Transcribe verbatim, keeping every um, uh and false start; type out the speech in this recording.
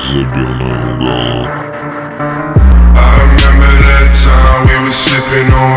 I remember that time we was sipping on